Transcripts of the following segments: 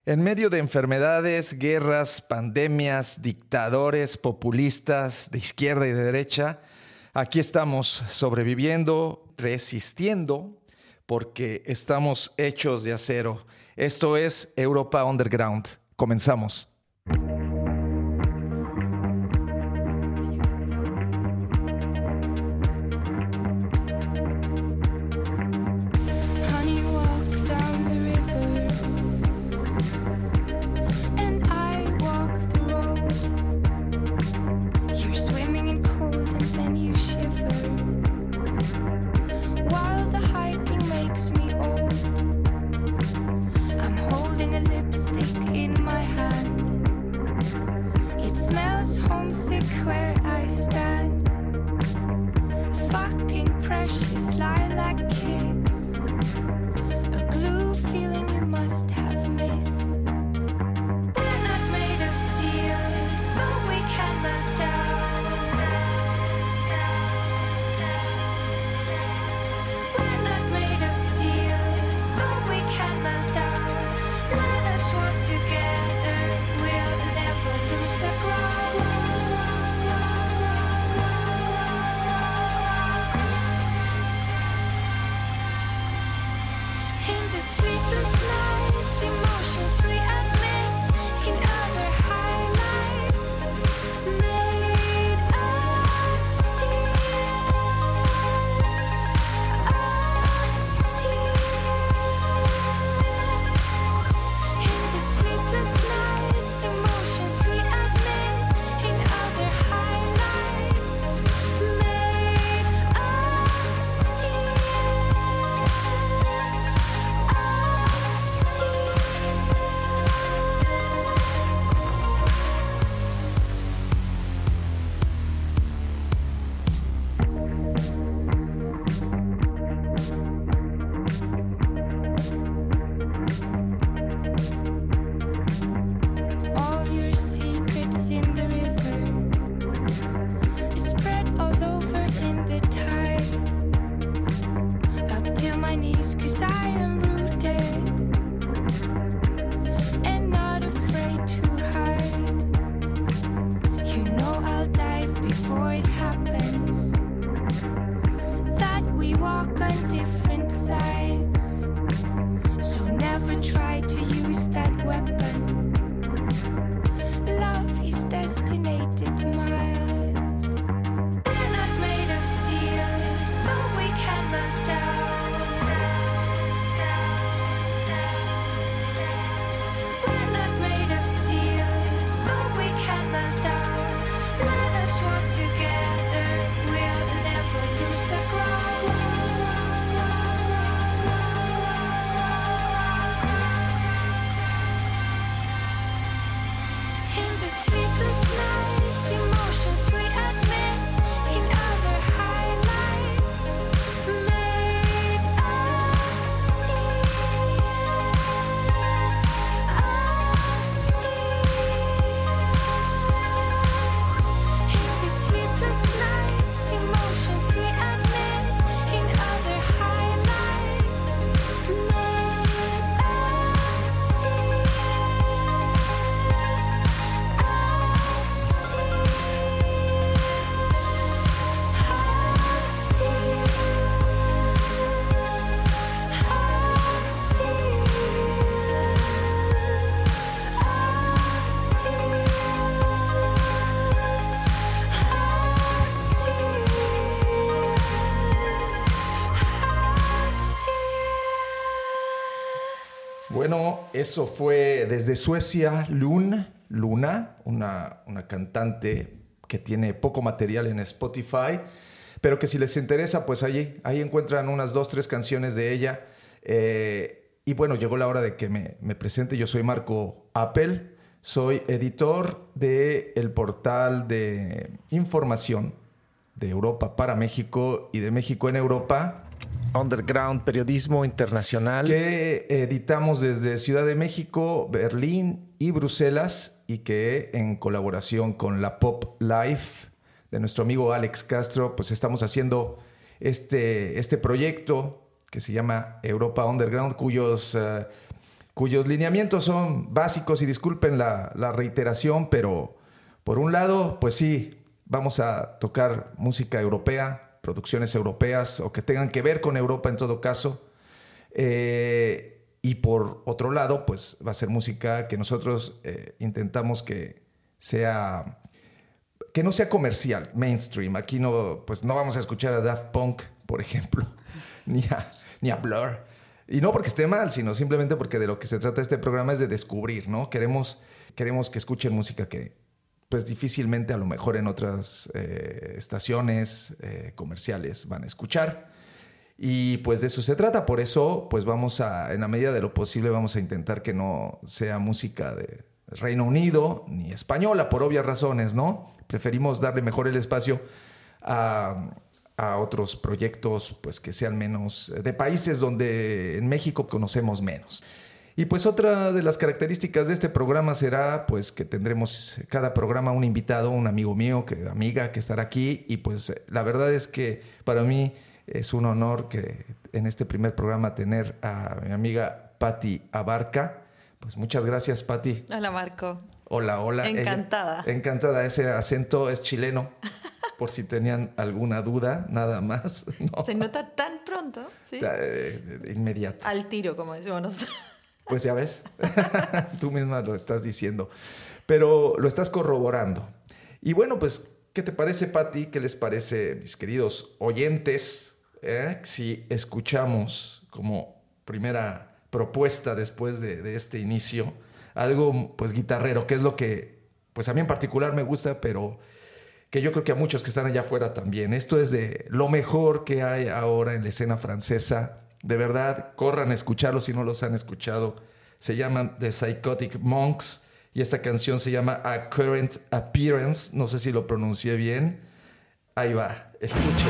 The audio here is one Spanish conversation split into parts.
En medio de enfermedades, guerras, pandemias, dictadores, populistas de izquierda y de derecha, aquí estamos sobreviviendo, resistiendo, porque estamos hechos de acero. Esto es Europa Underground. Comenzamos. Bueno, eso fue desde Suecia, Luna, una cantante que tiene poco material en Spotify, pero que si les interesa, pues ahí encuentran unas 2-3 canciones de ella. Y bueno, llegó la hora de que me presente. Yo soy Marco Appel, soy editor del portal de información de Europa para México y de México en Europa, Underground Periodismo Internacional, que editamos desde Ciudad de México, Berlín y Bruselas, y que en colaboración con la Pop Life de nuestro amigo Alex Castro, pues estamos haciendo este proyecto que se llama Europa Underground, cuyos cuyos lineamientos son básicos y disculpen la reiteración, pero por un lado, pues sí, vamos a tocar música europea, producciones europeas o que tengan que ver con Europa en todo caso. Y por otro lado, pues va a ser música que nosotros intentamos que no sea comercial, mainstream. Aquí no vamos a escuchar a Daft Punk, por ejemplo, ni a Blur. Y no porque esté mal, sino simplemente porque de lo que se trata este programa es de descubrir, ¿no? Queremos que escuchen música que pues difícilmente a lo mejor en otras estaciones comerciales van a escuchar. Y pues de eso se trata. Por eso pues en la medida de lo posible vamos a intentar que no sea música de Reino Unido ni española, por obvias razones, ¿no? Preferimos darle mejor el espacio a otros proyectos pues que sean menos de países donde en México conocemos menos. Y pues otra de las características de este programa será pues que tendremos cada programa un invitado, un amigo mío, amiga que estará aquí. Y pues la verdad es que para mí es un honor que en este primer programa tener a mi amiga Patti Abarca. Pues muchas gracias, Patti. Hola, Marco. Hola. Encantada. Encantada. Ese acento es chileno, por si tenían alguna duda, nada más. No. ¿Se nota tan pronto? ¿Sí? Inmediato. Al tiro, como decimos nosotros. Pues ya ves, tú misma lo estás diciendo, pero lo estás corroborando. Y bueno, pues, ¿qué te parece, Patti? ¿Qué les parece, mis queridos oyentes? Si escuchamos como primera propuesta después de este inicio, algo pues guitarrero, que es lo que pues a mí en particular me gusta, pero que yo creo que a muchos que están allá afuera también. Esto es de lo mejor que hay ahora en la escena francesa. De verdad, corran a escucharlo si no los han escuchado. Se llaman The Psychotic Monks y esta canción se llama A Current Appearance. No sé si lo pronuncié bien. Ahí va, escuchen.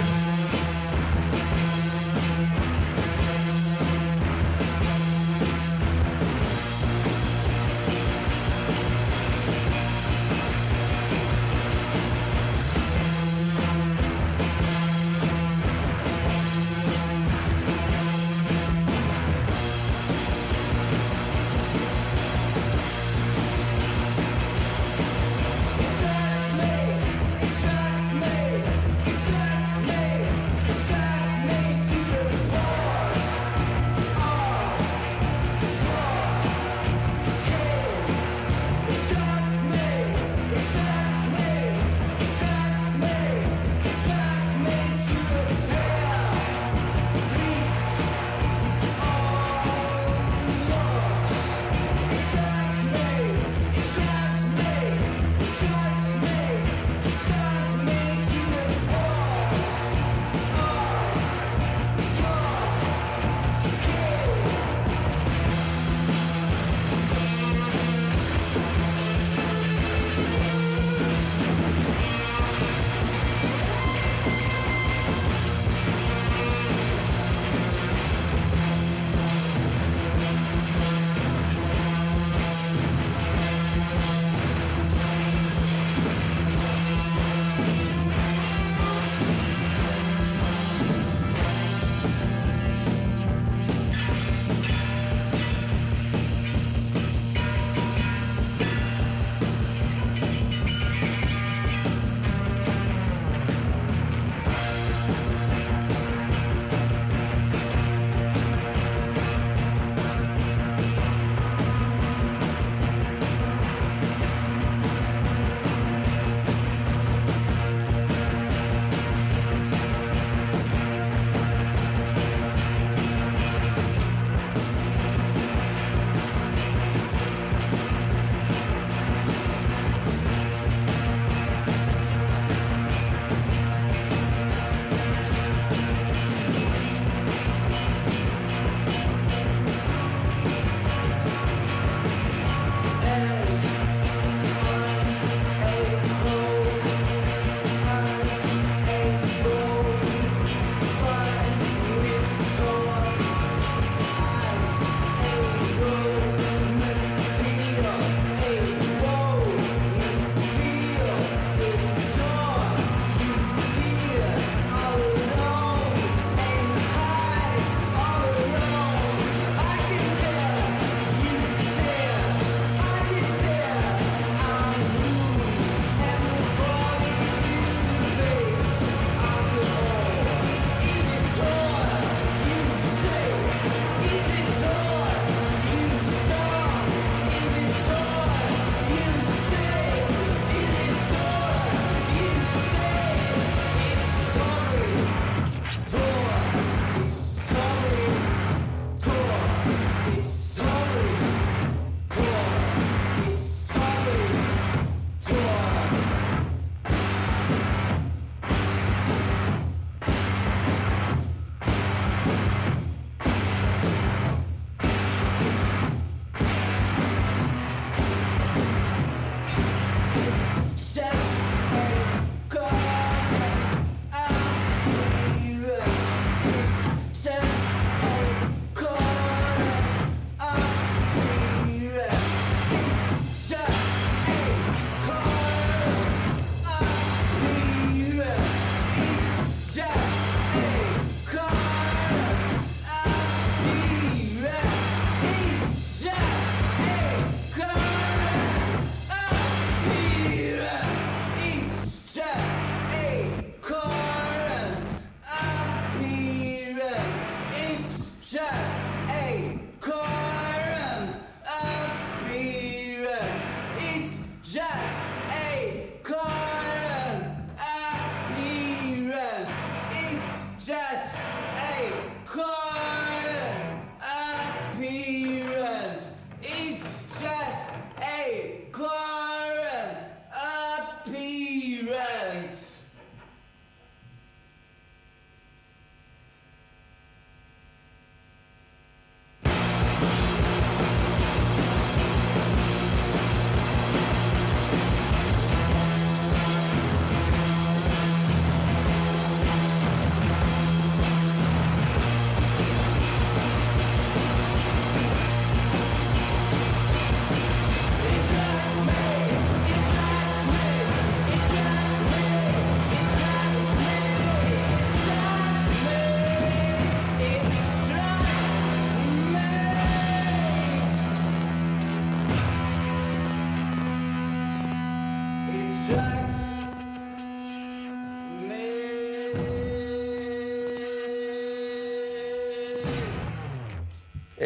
It shocks me.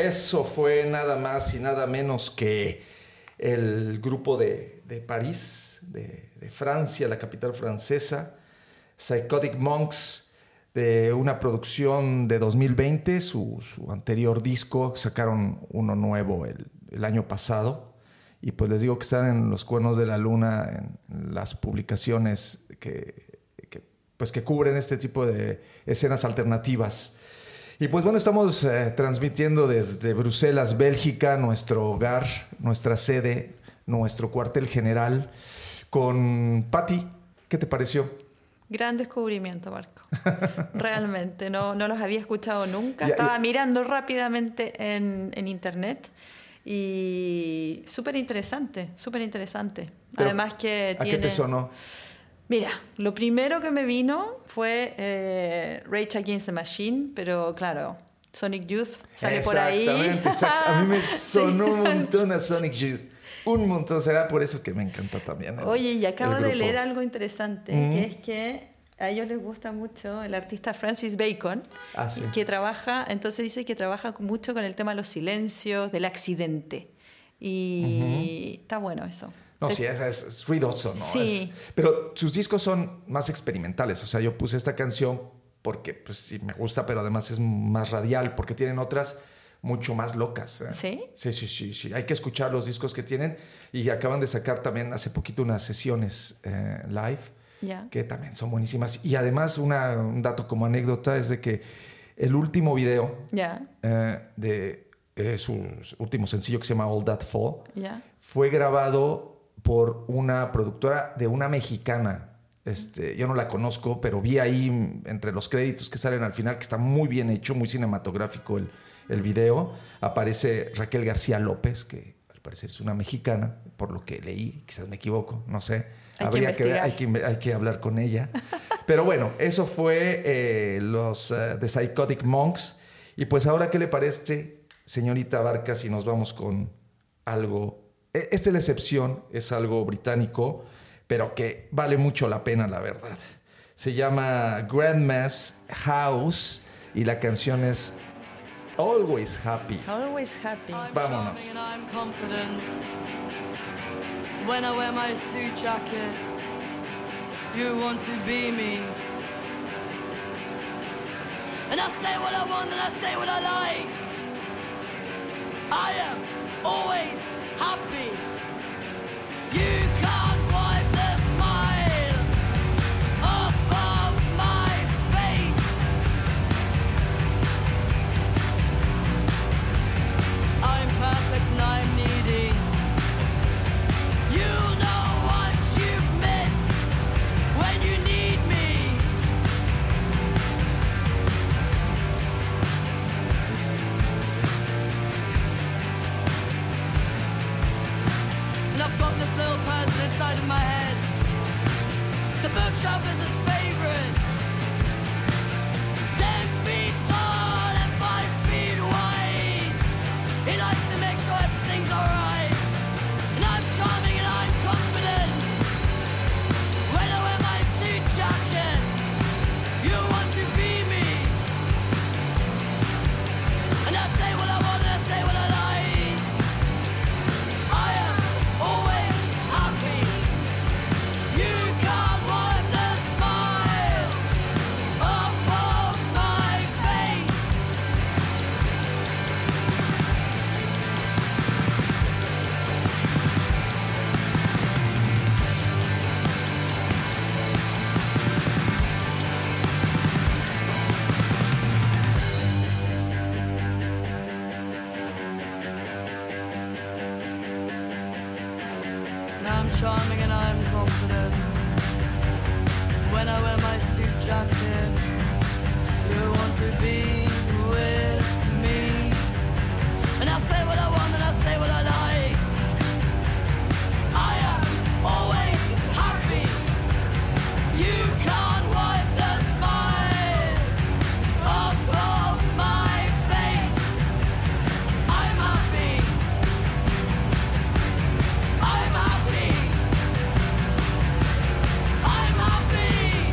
Eso fue nada más y nada menos que el grupo de París, de Francia, la capital francesa, Psychotic Monks, de una producción de 2020, su anterior disco. Sacaron uno nuevo el año pasado. Y pues les digo que están en los cuernos de la luna, en las publicaciones que cubren este tipo de escenas alternativas. Y pues bueno, estamos transmitiendo desde Bruselas, Bélgica, nuestro hogar, nuestra sede, nuestro cuartel general, con Patti. ¿Qué te pareció? Gran descubrimiento, Marco. Realmente, no los había escuchado nunca. Estaba mirando rápidamente en internet y súper interesante, súper interesante. Además que ¿A qué te sonó? Mira, lo primero que me vino fue Rage Against the Machine, pero claro, Sonic Youth sale por ahí. Exactamente. A mí me sonó Sí. un montón a Sonic Youth. Un montón. Será por eso que me encanta también. Oye, y acabo de leer algo interesante, que es que a ellos les gusta mucho el artista Francis Bacon, sí. que trabaja, entonces dice que trabaja mucho con el tema de los silencios, del accidente. Y está bueno eso. No, sí, es ruidoso, ¿no? Sí. Pero sus discos son más experimentales. O sea, yo puse esta canción porque pues sí me gusta, pero además es más radial, porque tienen otras mucho más locas. ¿Sí? Sí. Hay que escuchar los discos que tienen. Y acaban de sacar también hace poquito unas sesiones live, que también son buenísimas. Y además un dato como anécdota es de que el último video de su último sencillo, que se llama All That Fall, fue grabado por una productora de una mexicana. Yo no la conozco, pero vi ahí entre los créditos que salen al final que está muy bien hecho, muy cinematográfico el video. Aparece Raquel García López, que al parecer es una mexicana, por lo que leí, quizás me equivoco, no sé. Hay que hablar con ella. Pero bueno, eso fue los The Psychotic Monks. Y pues ahora, ¿qué le parece, señorita Barca, si nos vamos con algo? Esta es la excepción, es algo británico, pero que vale mucho la pena, la verdad. Se llama Grandma's House y la canción es Always Happy. Always Happy. Vámonos. I'm confident. When I wear my suit jacket, you want to be me. And I say what I want and I say what I like. I am always happy. You can't wipe the smile off of my face. I'm perfect and I'm needy. You'll know what you've missed when you need me. And I've got this little person inside of my head. The bookshelf is his favorite. 10 feet tall and 5 feet wide. He likes to make sure everything's alright. And I'm charming and I'm confident. When I wear my suit jacket, you want to be me. And I say what I want and I say what I like. I am always happy. You can't wipe the smile off of my face. And I'm charming and I'm confident. When I wear my suit jacket, you want to be with me. And I say what I want and I say what I like. I am always happy. You can't wipe the smile off of my face. I'm happy. I'm happy. I'm happy.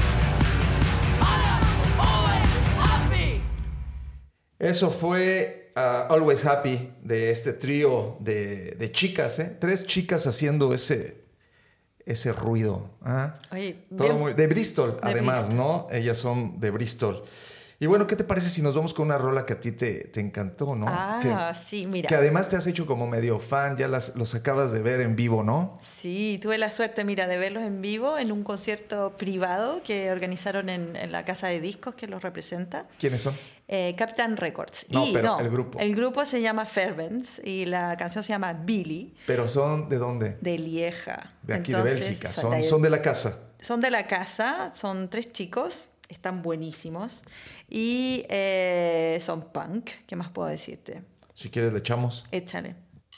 I am always happy. Eso fue Always Happy, de este trío de chicas, 3 chicas haciendo ese ruido. Oye, De Bristol, además, Bristol. ¿no? Ellas son de Bristol. Y bueno, ¿qué te parece si nos vamos con una rola que a ti te encantó, ¿no? Sí, mira. Que además te has hecho como medio fan, ya los acabas de ver en vivo, ¿no? Sí, tuve la suerte, mira, de verlos en vivo en un concierto privado que organizaron en la casa de discos que los representa. ¿Quiénes son? Captain Records. El grupo. El grupo se llama Fairbanks y la canción se llama Billy. ¿Pero son de dónde? De Lieja. De aquí, Entonces, de Bélgica. Son de la casa. Son de la casa, son 3 chicos, están buenísimos. Y son punk, ¿qué más puedo decirte? Si quieres le echamos. Échale.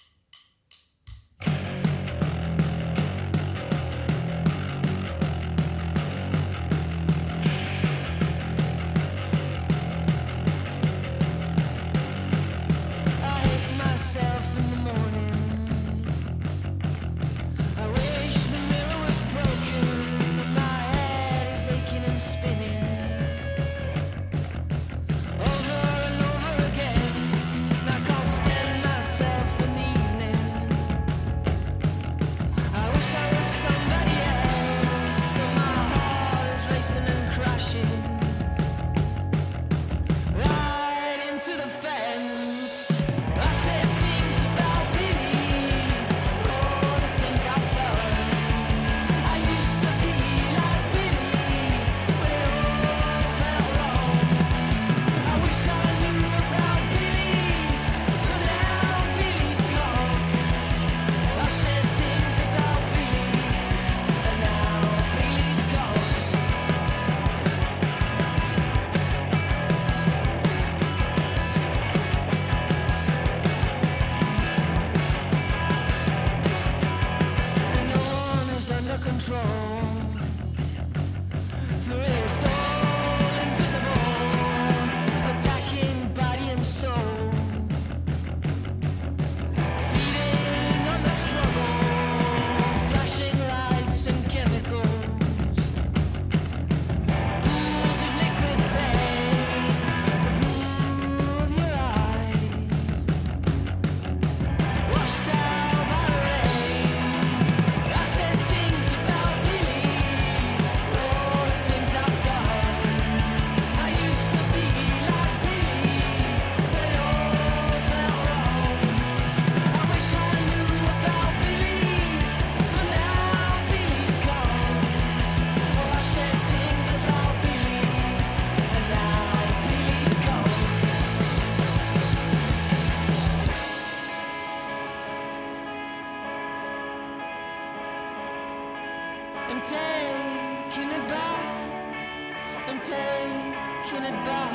I'm taking it back. I'm taking it back.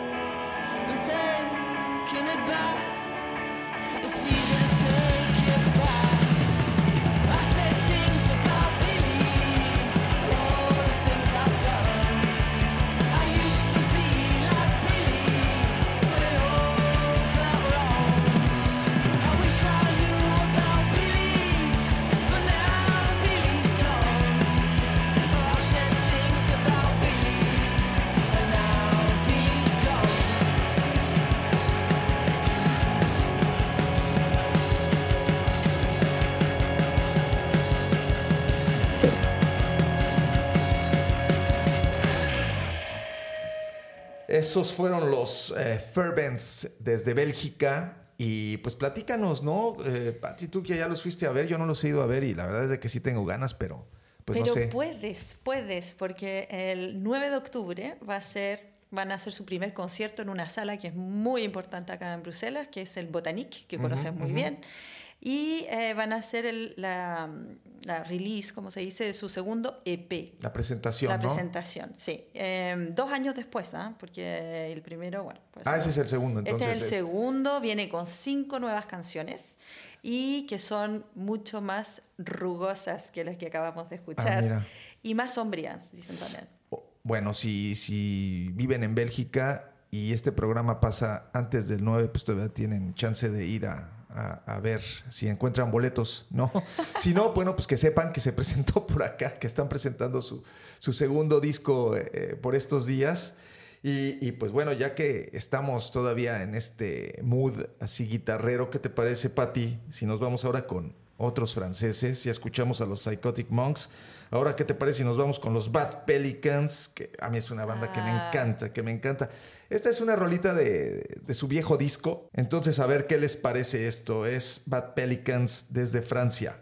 I'm taking it back. It's easy to take it back. I said things about Billy, all the things I've done. I used to be like Billy, but it all felt wrong. I wish I knew about Billy, for now Billy's gone. I said things about Billy, and now Billy's gone. Esos fueron los Fairbanks desde Bélgica. Y pues platícanos, ¿no? Pati, tú que ya los fuiste a ver, yo no los he ido a ver y la verdad es de que sí tengo ganas, pero pues Pero no sé. puedes, porque el 9 de octubre van a hacer su primer concierto en una sala que es muy importante acá en Bruselas, que es el Botanique, que conoces muy bien. Y van a hacer la release, como se dice, de su segundo EP. La presentación, La ¿no? presentación, sí. 2 años después, porque el primero, bueno. Pues, Ese es el segundo, entonces. Este es el segundo, viene con 5 nuevas canciones y que son mucho más rugosas que las que acabamos de escuchar. Mira. Y más sombrías, dicen también. Bueno, si viven en Bélgica y este programa pasa antes del 9, pues todavía tienen chance de ir a ver si encuentran boletos, ¿no? Si no, bueno, pues que sepan que se presentó por acá, que están presentando su segundo disco por estos días. Y pues bueno, ya que estamos todavía en este mood así guitarrero, ¿qué te parece, Patti? Si nos vamos ahora con otros franceses, ya escuchamos a los Psychotic Monks. Ahora, ¿qué te parece si nos vamos con los Bad Pelicans? Que a mí es una banda que me encanta. Esta es una rolita de su viejo disco. Entonces, a ver qué les parece esto. Es Bad Pelicans desde Francia.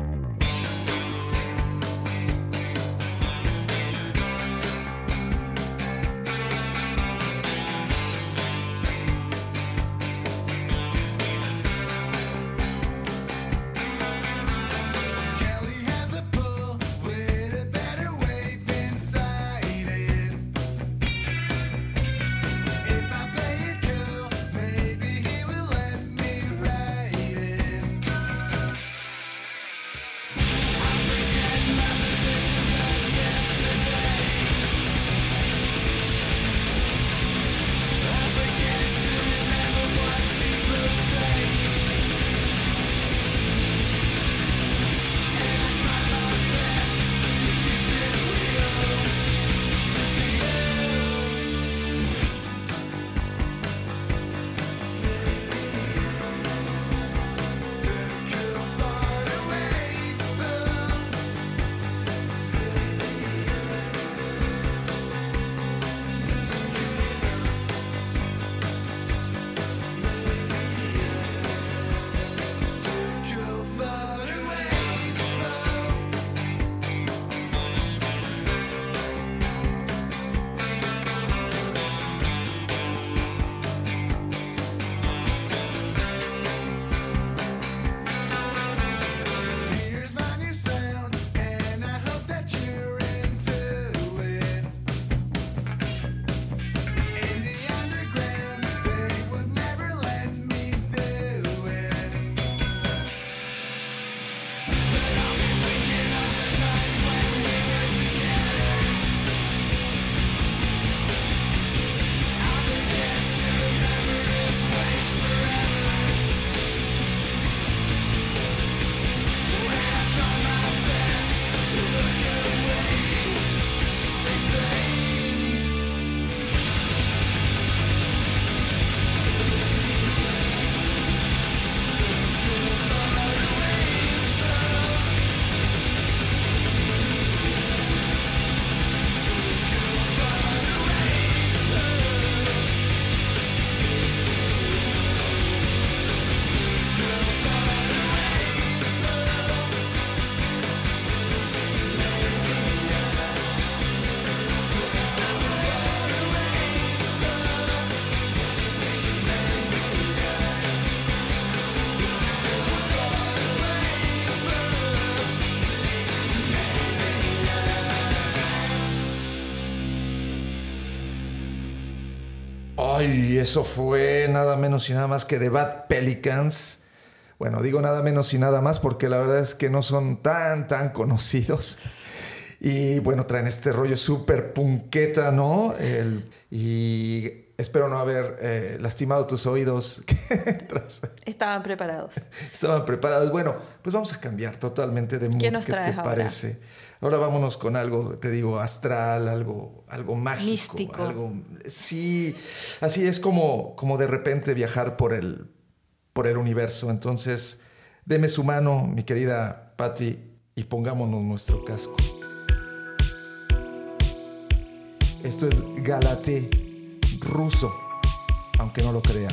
Ay, eso fue nada menos y nada más que The Bad Pelicans. Bueno, digo nada menos y nada más porque la verdad es que no son tan conocidos. Y bueno, traen este rollo súper punqueta, ¿no? Y espero no haber lastimado tus oídos. Estaban preparados. Estaban preparados. Bueno, pues vamos a cambiar totalmente de mood. ¿Qué nos traes ahora? Parece? Ahora vámonos con algo, te digo, astral, algo mágico. Místico. Algo, sí, así es como de repente viajar por el universo. Entonces, deme su mano, mi querida Patti, y pongámonos nuestro casco. Esto es Galate, ruso, aunque no lo crean.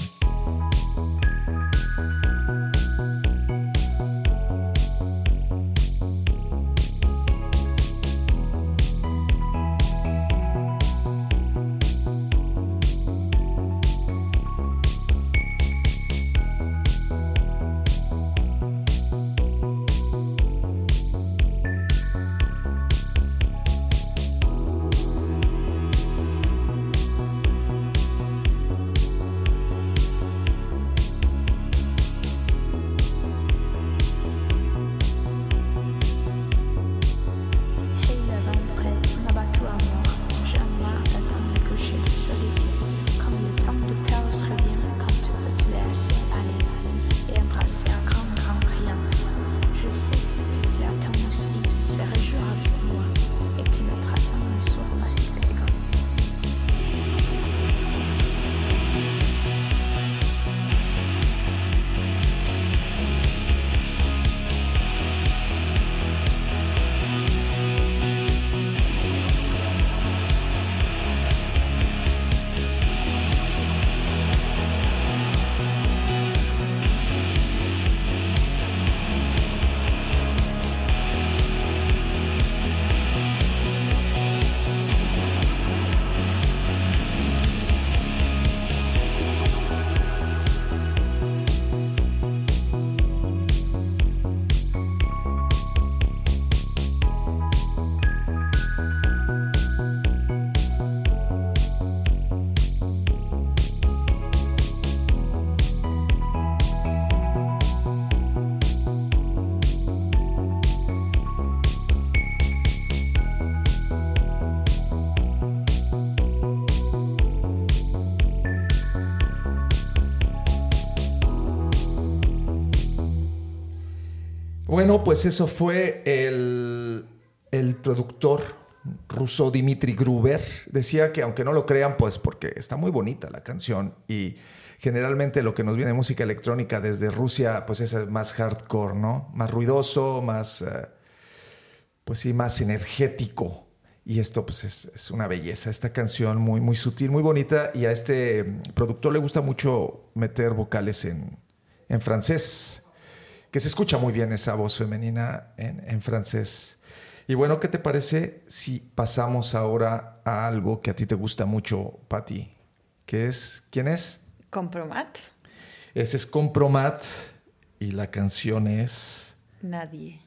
Bueno, pues eso fue el productor ruso Dmitry Gruber. Decía que aunque no lo crean, pues porque está muy bonita la canción y generalmente lo que nos viene de música electrónica desde Rusia pues es más hardcore, ¿no? Más ruidoso, más, pues sí, más energético. Y esto pues es una belleza, esta canción muy, muy sutil, muy bonita. Y a este productor le gusta mucho meter vocales en francés, que se escucha muy bien esa voz femenina en francés. Y bueno, ¿qué te parece si pasamos ahora a algo que a ti te gusta mucho, Patti? ¿Quién es? Compromat. Ese es Compromat y la canción es... Nadie.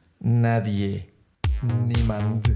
Niemand.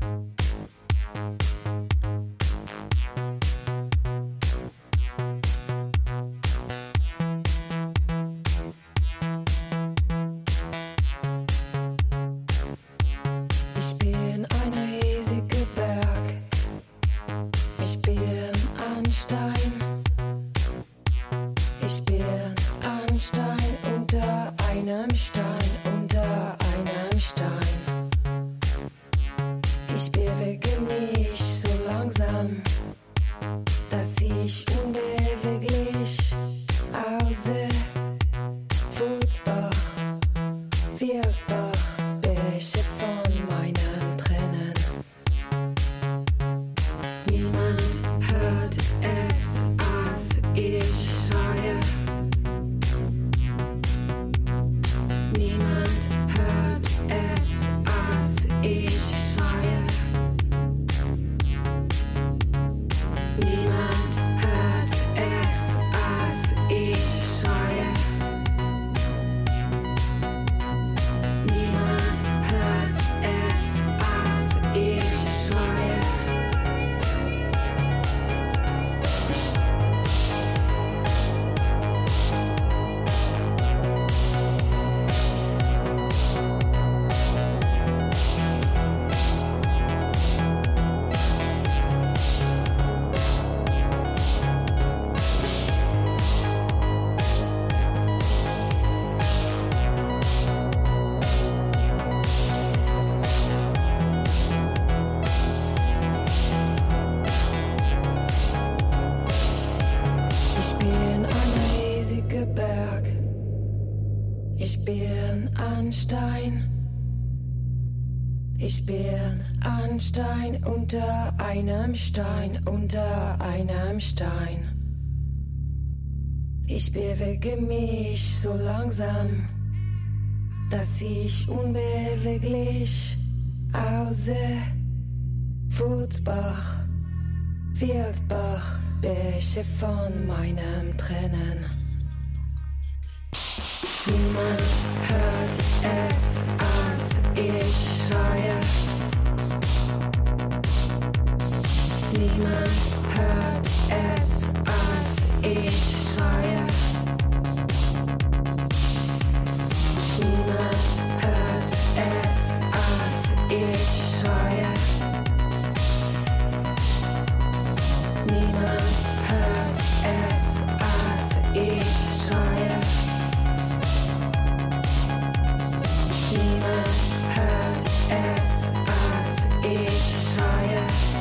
Ich bin ein Stein unter einem Stein, unter einem Stein. Ich bewege mich so langsam, dass ich unbeweglich aussehe. Wutbach, Wildbach, Bäche von meinem Tränen. Niemand hört es, als ich schreie. Niemand hört es, als ich schreie. Niemand hört es, als ich schreie. Niemand hört es, als ich schreie. Niemand hört es, als ich schreie.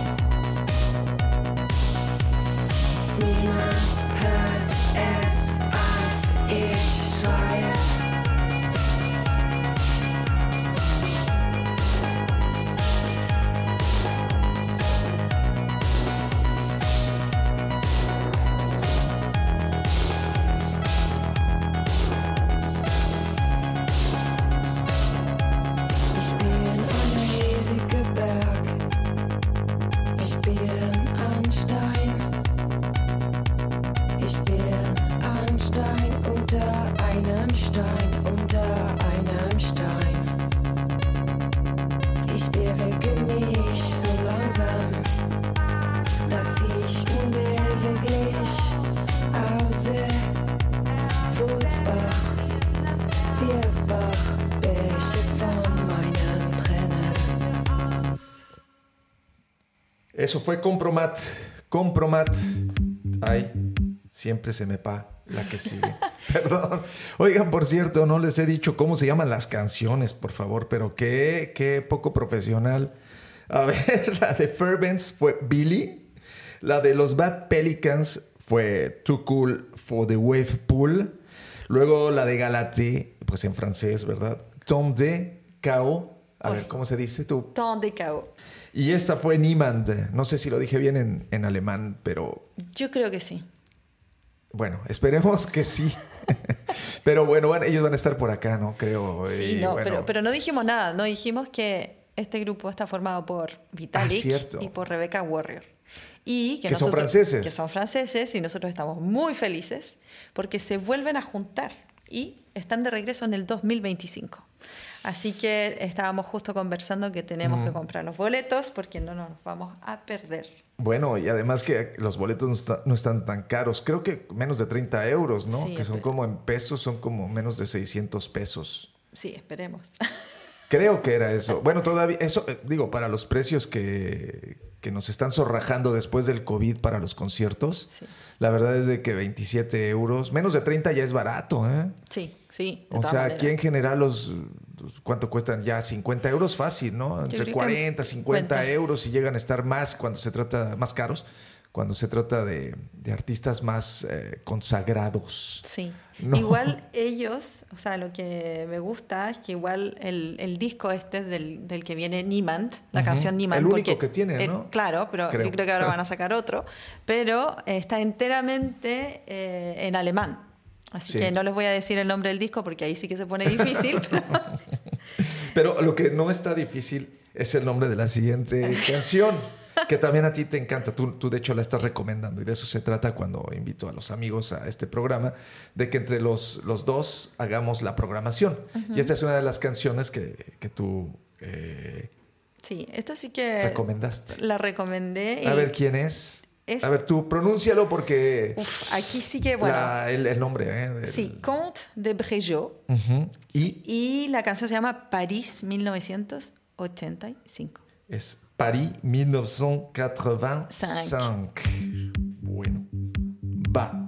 Niemand hört es, als ich schreie. Eso fue Compromat. Compromat. Ay, Siempre se me pa la que sigue. Perdón. Oigan, por cierto, no les he dicho cómo se llaman las canciones, por favor, pero qué poco profesional. A ver, la de Fairbanks fue Billy. La de los Bad Pelicans fue Too Cool for the Wave Pool. Luego la de Galaté, pues en francés, ¿verdad? Tom de Cao. A ver, ¿cómo se dice tú? Tom de Cao. Y esta fue Niemand. No sé si lo dije bien en alemán, pero... Yo creo que sí. Bueno, esperemos que sí. Pero bueno, ellos van a estar por acá, ¿no? Creo. Sí, no, bueno. pero no dijimos nada. No dijimos que este grupo está formado por Vitalik y por Rebecca Warrior. Y que son franceses. Que son franceses y nosotros estamos muy felices porque se vuelven a juntar y están de regreso en el 2025. Así que estábamos justo conversando que tenemos que comprar los boletos porque no nos vamos a perder. Bueno, y además que los boletos no están tan caros. Creo que menos de 30 euros, ¿no? Sí, que son como en pesos, son como menos de 600 pesos. Sí, esperemos. Creo que era eso. Bueno, todavía, eso, digo, para los precios que nos están zorrajando después del COVID para los conciertos, sí. La verdad es de que 27 euros, menos de 30 ya es barato, ¿eh? Sí, sí. O sea, aquí en general ¿cuánto cuestan? Ya 50 euros fácil, ¿no? Entre 40, 50 euros y llegan a estar más cuando se trata, más caros, cuando se trata de artistas más consagrados. Sí. ¿No? Igual ellos, o sea, lo que me gusta es que igual el disco este del que viene Niemand, la canción Niemand. El único que tiene, ¿no? Claro, pero yo creo que ahora van a sacar otro. Pero está enteramente en alemán. Así que no les voy a decir el nombre del disco porque ahí sí que se pone difícil. Pero lo que no está difícil es el nombre de la siguiente canción. Que también a ti te encanta. Tú de hecho la estás recomendando y de eso se trata cuando invito a los amigos a este programa, de que entre los dos hagamos la programación. Y esta es una de las canciones que tú sí, esta sí que recomendaste. La recomendé. A ver, ¿quién es? A ver, tú pronúncialo porque... aquí sí que, bueno... el nombre, Sí, Comte de Bregeot. Y la canción se llama París 1985. Es Paris 1985. Bueno, va.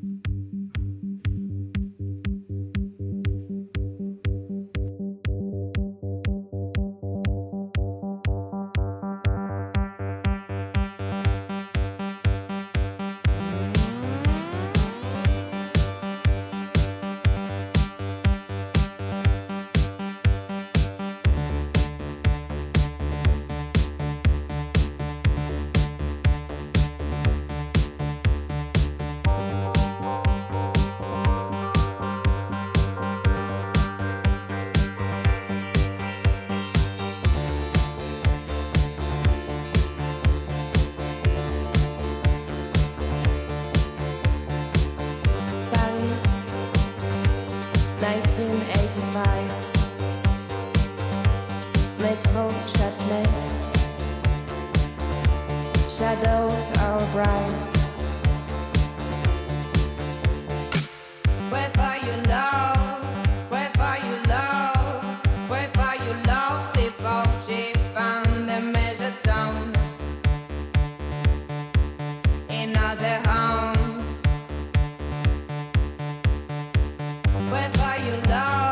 Metro Châtelet, shadows are bright. Where for you love, where for you love, where for you love before she found the measure town in other homes. Where for you love.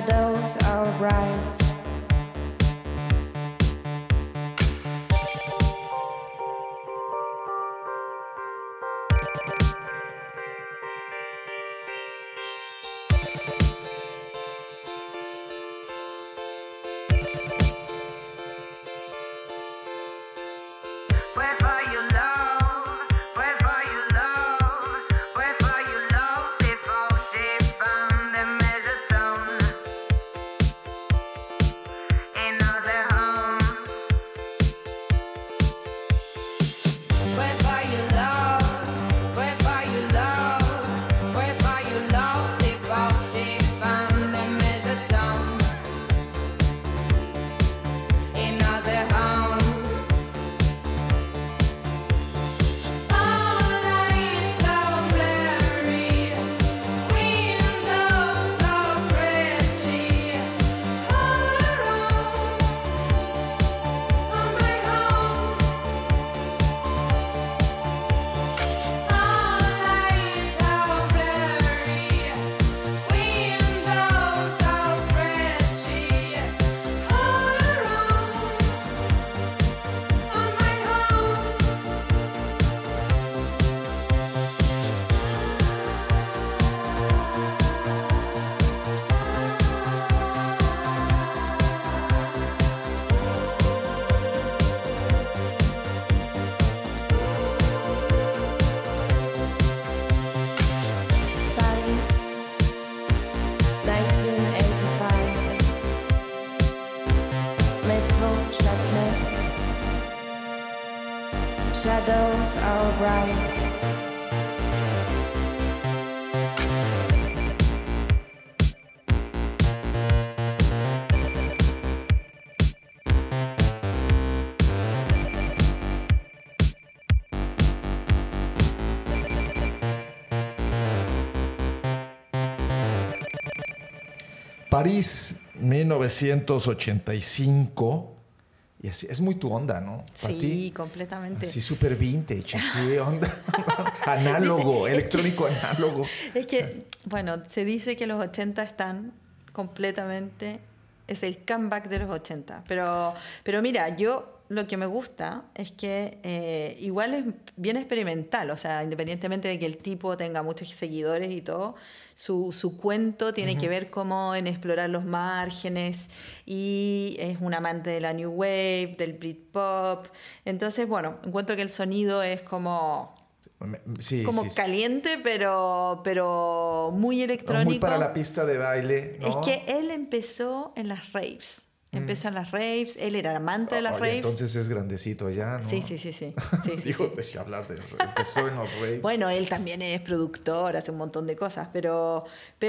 Shadows are bright. Shadows are bright. París, 1985. Y así, es muy tu onda, ¿no? Sí, ti, completamente. Así súper vintage, así onda. Análogo, electrónico análogo. Es que, bueno, se dice que los 80 están completamente... Es el comeback de los 80. Pero mira, yo lo que me gusta es que igual es bien experimental. O sea, independientemente de que el tipo tenga muchos seguidores y todo, su cuento tiene que ver como en explorar los márgenes, y es un amante de la New Wave, del Britpop. Entonces, bueno, encuentro que el sonido es como... Sí, caliente, pero muy electrónico. Muy para la pista de baile, ¿no? Es que él empezó en las raves. Empezó en las raves, él era amante de las raves. Entonces es grandecito ya, ¿no? Sí. Digo, decía hablar de... Empezó en los raves. Bueno, él también es productor, hace un montón de cosas, pero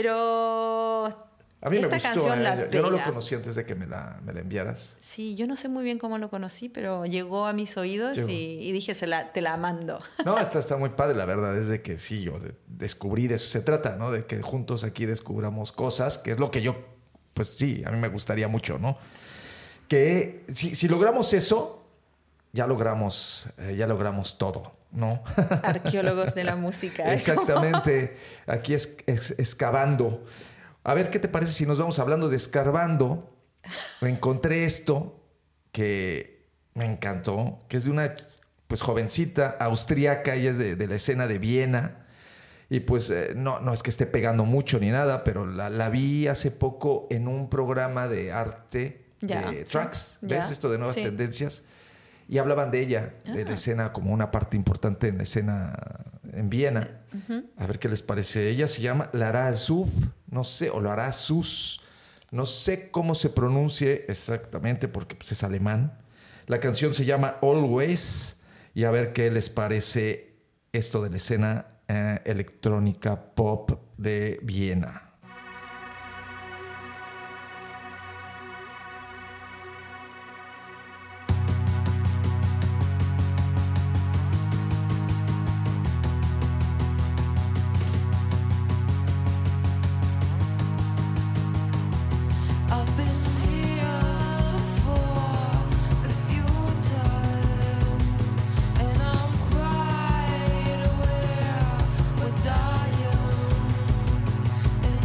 a mí esta me gustó, canción la yo no lo pela. conocí antes de que me la enviaras. Sí, yo no sé muy bien cómo lo conocí, pero llegó a mis oídos y dije, te la mando. No, está muy padre, la verdad, es de que sí, yo descubrí, de eso se trata, ¿no? De que juntos aquí descubramos cosas, que es lo que yo, pues sí, a mí me gustaría mucho, ¿no? Que si logramos eso, ya logramos todo, ¿no? Arqueólogos de la música. Exactamente, aquí es excavando. A ver, ¿qué te parece si nos vamos hablando de escarbando? Encontré esto que me encantó, que es de una pues jovencita austríaca, ella es de la escena de Viena, y pues no es que esté pegando mucho ni nada, pero la vi hace poco en un programa de arte de Tracks, ¿ves? Esto de nuevas tendencias, y hablaban de ella, de la escena como una parte importante en la escena en Viena. A ver qué les parece. Ella se llama Lara Zub, no sé, o Lara Sus, no sé cómo se pronuncie exactamente porque pues, es alemán. La canción se llama Always, y a ver qué les parece esto de la escena electrónica pop de Viena. Dying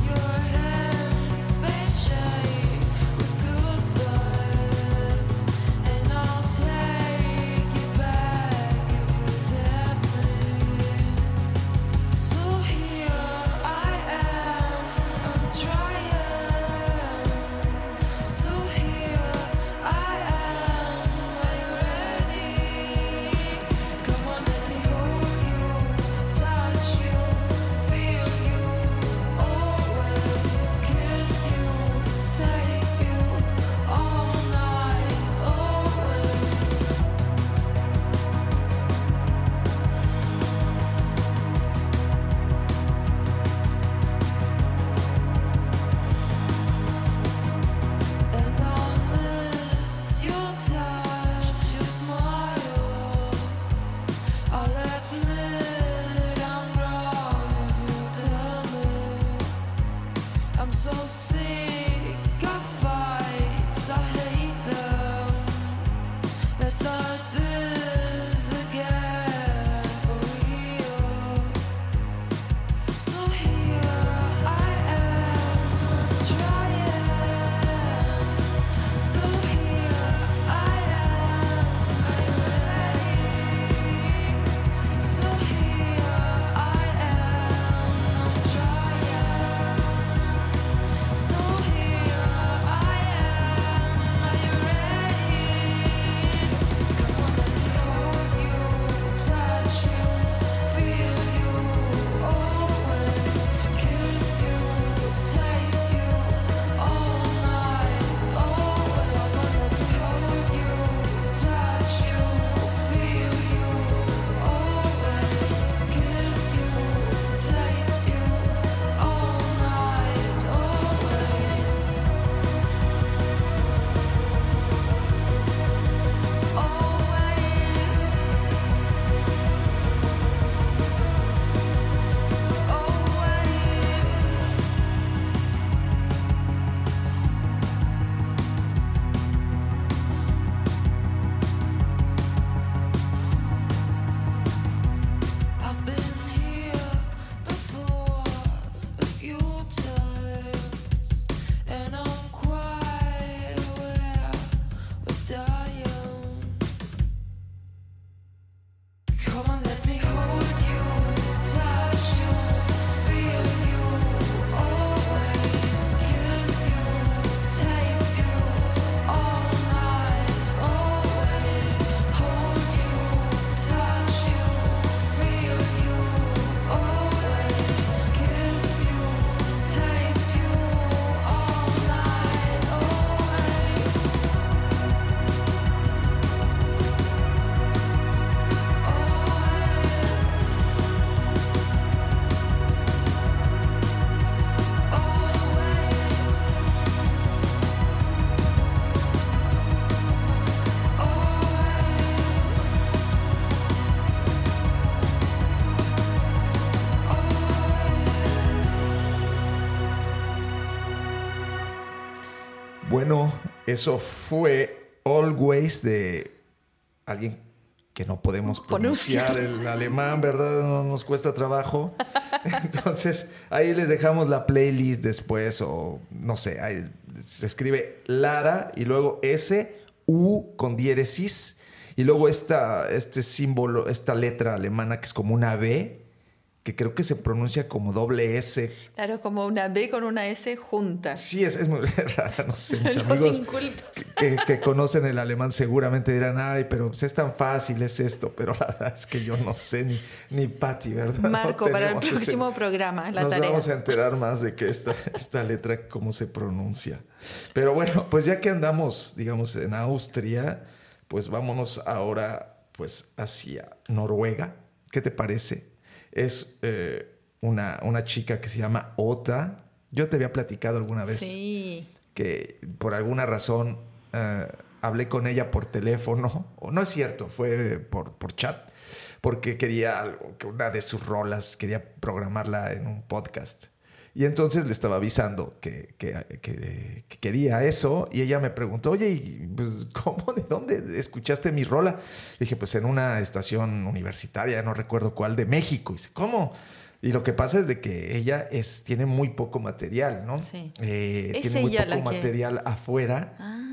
eso fue Always de alguien que no podemos pronunciar el alemán, ¿verdad? No nos cuesta trabajo. Entonces, ahí les dejamos la playlist después, o no sé, ahí se escribe Lara y luego S-U con diéresis y luego este símbolo, esta letra alemana que es como una B, que creo que se pronuncia como doble S. Claro, como una B con una S juntas. Sí, es muy rara, no sé. Mis Los amigos incultos. que conocen el alemán seguramente dirán, ay, pero pues es tan fácil, es esto. Pero la verdad es que yo no sé ni Pati, ¿verdad? Marco, No para el tenemos próximo programa, la nos tarea. vamos a enterar más de que esta letra, cómo se pronuncia. Pero bueno, pues ya que andamos, digamos, en Austria, pues vámonos ahora pues hacia Noruega. ¿Qué te parece? Es una chica que se llama Ota. Yo te había platicado alguna vez que por alguna razón hablé con ella por teléfono. O no es cierto, fue por chat. Porque quería algo, que una de sus rolas, quería programarla en un podcast. Y entonces le estaba avisando que quería eso. Y ella me preguntó, oye, pues, ¿cómo? ¿De dónde escuchaste mi rola? Le dije, pues en una estación universitaria, no recuerdo cuál, de México. Y dice, ¿cómo? Y lo que pasa es de que ella tiene muy poco material, ¿no? Sí. Tiene muy poco material afuera.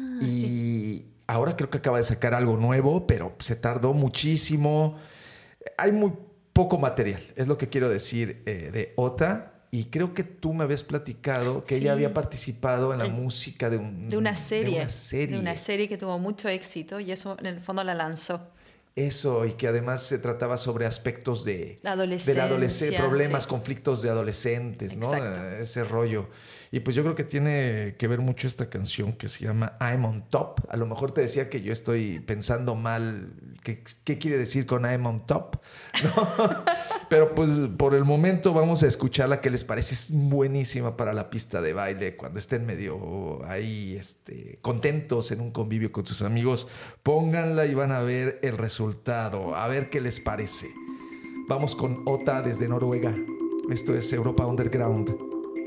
Y ahora creo que acaba de sacar algo nuevo, pero se tardó muchísimo. Hay muy poco material, es lo que quiero decir de Ota. Y creo que tú me habías platicado que ella había participado en la música de una serie. De una serie que tuvo mucho éxito y eso en el fondo la lanzó. Eso, y que además se trataba sobre aspectos de la adolescencia, problemas, conflictos de adolescentes, exacto, ¿no? Ese rollo. Y pues yo creo que tiene que ver mucho esta canción que se llama I'm on Top. A lo mejor te decía que yo estoy pensando mal. ¿Qué quiere decir con I'm on Top? ¿No? Pero pues por el momento vamos a escucharla, que les parece es buenísima para la pista de baile, cuando estén medio ahí contentos en un convivio con sus amigos. Pónganla y van a ver el resultado, a ver qué les parece. Vamos con Ota desde Noruega. Esto es Europa Underground.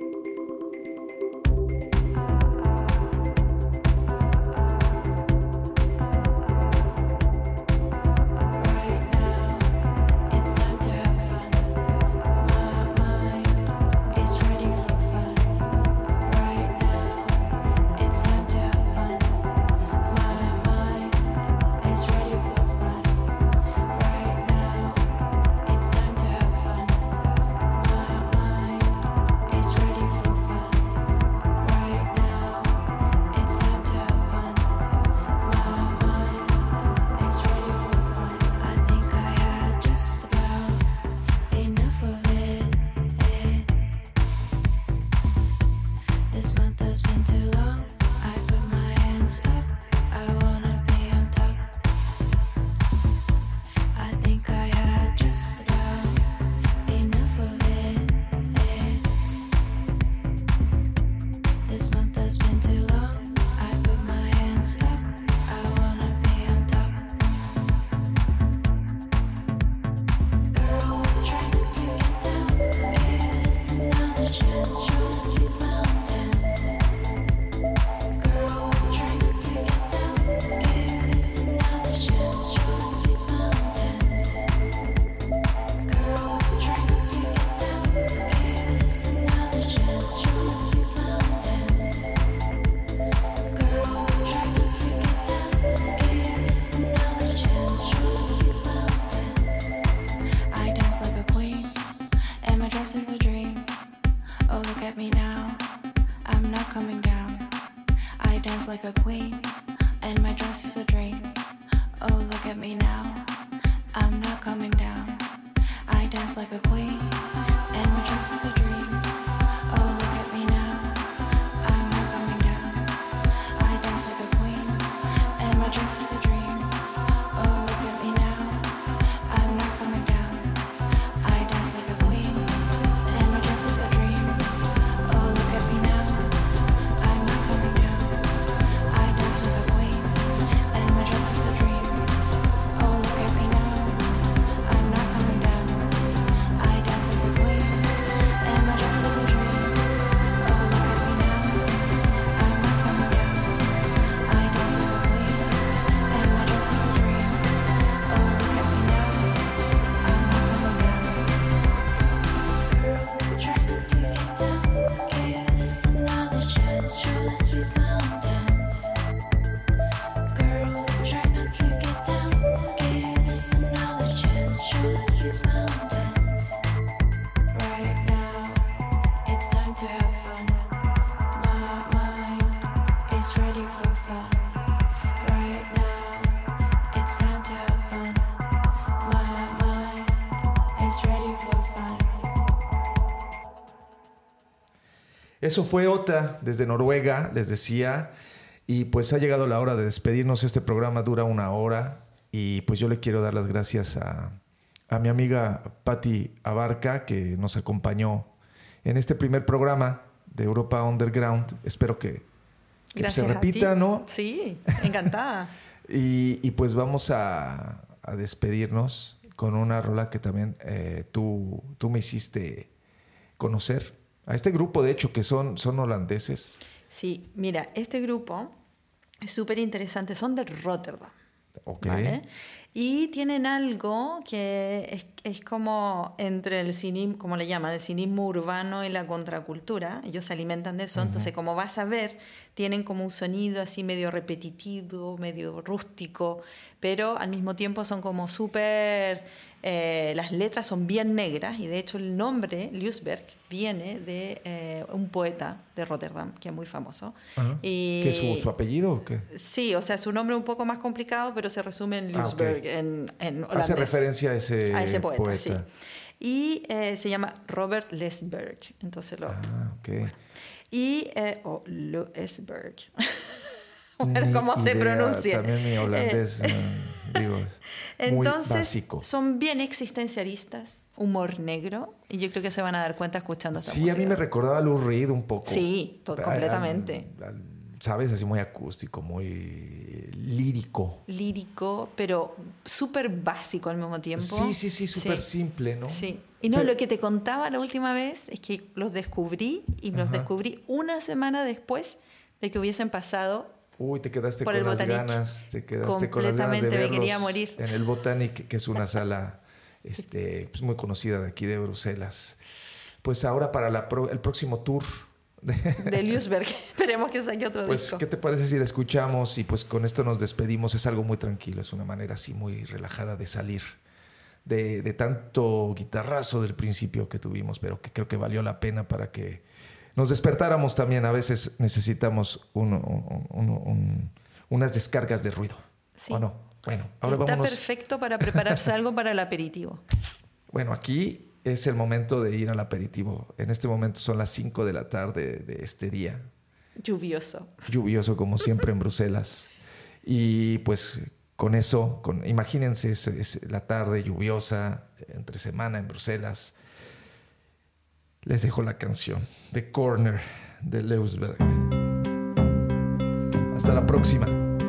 Like a queen, and my dress is a dream. Oh, look at me now, I'm not coming down. I dance like a queen, and my dress is a dream. Oh, look at me now, I'm not coming down. I dance like a queen, and my dress is a dream. Oh, look at me now, I'm not coming down. I dance like a queen, and my dress is a dream. Oh, look at me now, I'm not coming down. I Eso fue Ota desde Noruega, les decía. Y pues ha llegado la hora de despedirnos. Este programa dura 1 hora. Y pues yo le quiero dar las gracias a mi amiga Patti Abarca, que nos acompañó en este primer programa de Europa Underground. Espero que se repita, ¿no? Sí, encantada. y pues vamos a despedirnos con una rola que también tú me hiciste conocer. A este grupo, de hecho, que son holandeses. Sí, mira, este grupo es súper interesante. Son de Rotterdam. Okay. ¿Vale? Y tienen algo que es como entre el cinismo, como le llaman, el cinismo urbano y la contracultura. Ellos se alimentan de eso. Entonces, como vas a ver, tienen como un sonido así medio repetitivo, medio rústico, pero al mismo tiempo son como súper... las letras son bien negras y de hecho el nombre Ljusberg viene de un poeta de Rotterdam que es muy famoso. Y, ¿qué es su apellido o qué? Sí, o sea, su nombre es un poco más complicado, pero se resume en Ljusberg, okay. en holandés. Hace referencia a ese poeta. Sí. Y se llama Robert Lesberg. Entonces okay. Bueno. Y Lesberg. Bueno, cómo se pronuncia. También mi holandés, digo, es entonces, muy básico. Son bien existencialistas, humor negro, y yo creo que se van a dar cuenta escuchando esta música. Sí, a mí me recordaba a Lou Reed un poco. Sí, completamente. ¿Sabes? Así muy acústico, muy lírico. Lírico, pero súper básico al mismo tiempo. Sí, súper simple, ¿no? Sí. Y no, lo que te contaba la última vez es que los descubrí, y los descubrí 1 semana después de que hubiesen pasado... Uy, te quedaste por con las Botanic. ganas. Te quedaste con las ganas de Completamente, me quería verlos morir. en el Botanic, que es una sala pues muy conocida de aquí de Bruselas. Pues ahora para el próximo tour de Ljusberg. Esperemos que salga otro pues, disco. ¿qué te parece si la escuchamos? Y pues con esto nos despedimos. Es algo muy tranquilo, es una manera así muy relajada de salir de tanto guitarrazo del principio que tuvimos, pero que creo que valió la pena para que nos despertáramos también. A veces necesitamos unas descargas de ruido. Sí. ¿O no? Bueno, ahora está vámonos. Perfecto para prepararse algo para el aperitivo. Bueno, aquí es el momento de ir al aperitivo. En este momento son las 5 de la tarde de este día. Lluvioso. Lluvioso, como siempre en Bruselas. Y pues con eso, imagínense es la tarde lluviosa, entre semana en Bruselas. Les dejo la canción The Corner de Ljusberg. Hasta la próxima.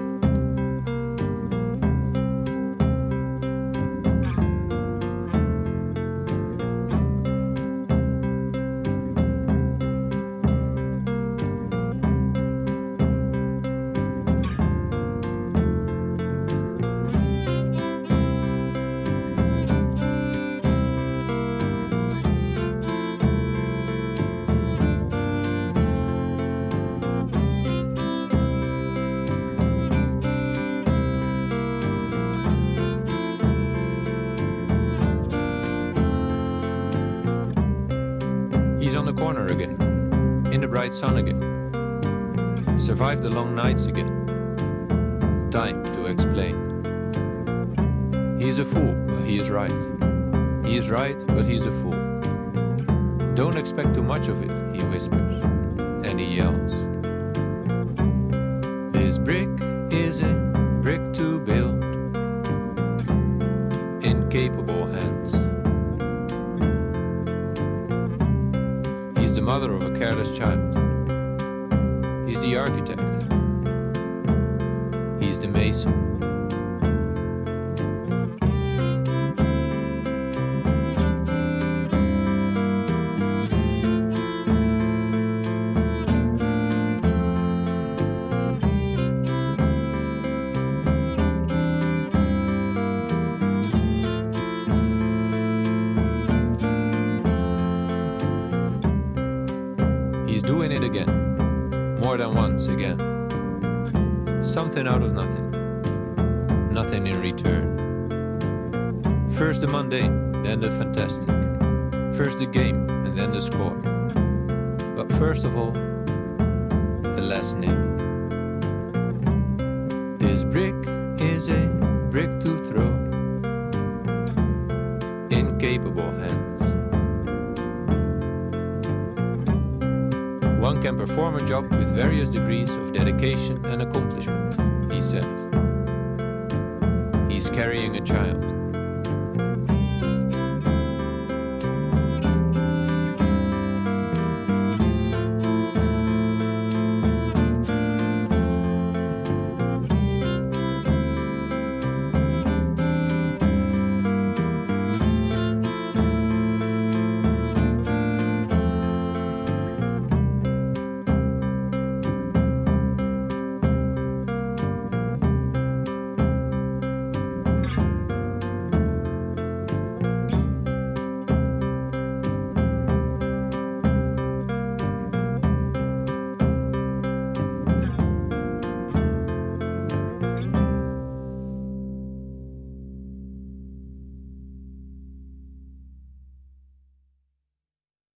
Sun again. Survived the long nights again. Time to explain. He's a fool, but he is right. He is right, but he's a fool. Don't expect too much of it, he whispers, and he yells. This brick is a brick to build in capable hands. He's the mother of a careless child. He's the architect. He's the mason. He's doing it again. More than once again. Something out of nothing. Nothing in return. First the mundane, then the fantastic. First the game, and then the score. But first of all, the last nib. This brick is a brick to throw in capable hands. One perform a job with various degrees of dedication and accomplishment, he says. He's carrying a child.